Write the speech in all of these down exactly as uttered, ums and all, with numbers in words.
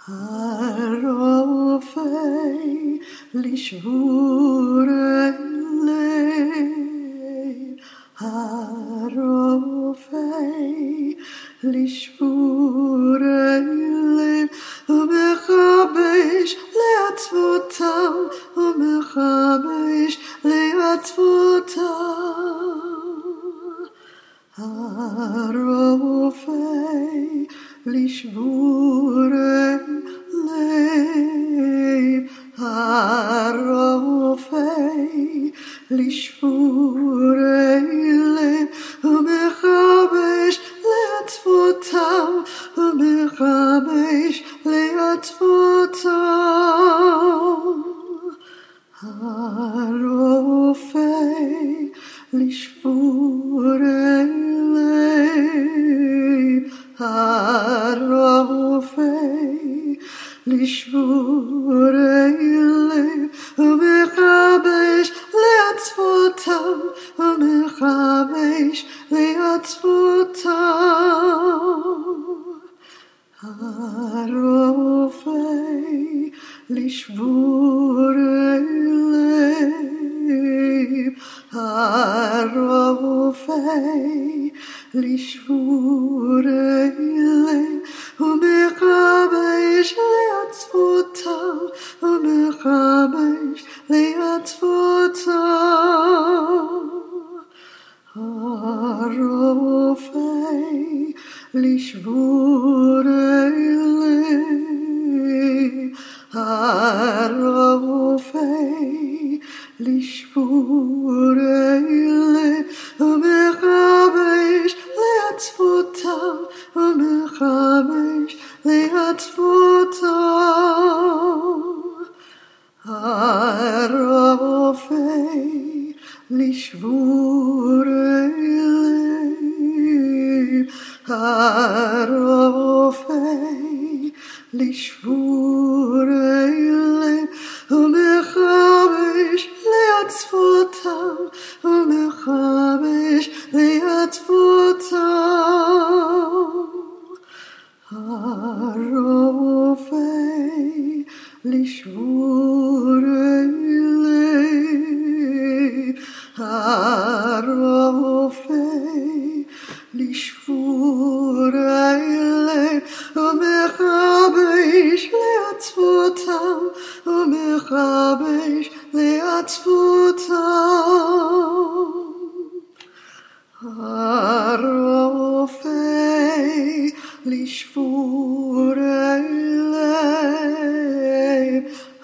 הרופא לשבורי לב, הרופא לשבורי לב, ומחבש לעצמותיו, ומחבש לעצמותיו. הרופא לשבורי לב, הרופא לשבורי לב, ומחבש לעצמותיו, ומחבש לעצמותיו. הרופא לשבורי לב, הרופא לשבורי לב, ומחבש לעצמותיו, ומחבש לעצמותיו. הרופא לשבורי לב, הרופא לשבורי לב, ומחבש לעצמותיו, ומחבש לעצמותיו. הרופא לשבורי לב, הרופא לשבורי לב, ומחבש לעצמותיו, ומחבש לעצמותיו. הרופא לשבורי לב, הרופא לשבורי לב, ומחבש לעצמותיו, ומחבש לעצמותיו. הרופא לשבורי לב, הרופא לשבורי לב, ומחבש לעצמותיו, ומחבש לעצמותיו. הרופא לשבורי לב,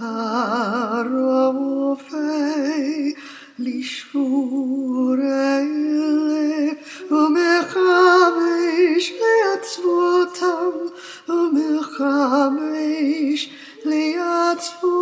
הרופא לשבורי לב, ומחבש לעצמותיו, ומחבש לעצמותיו.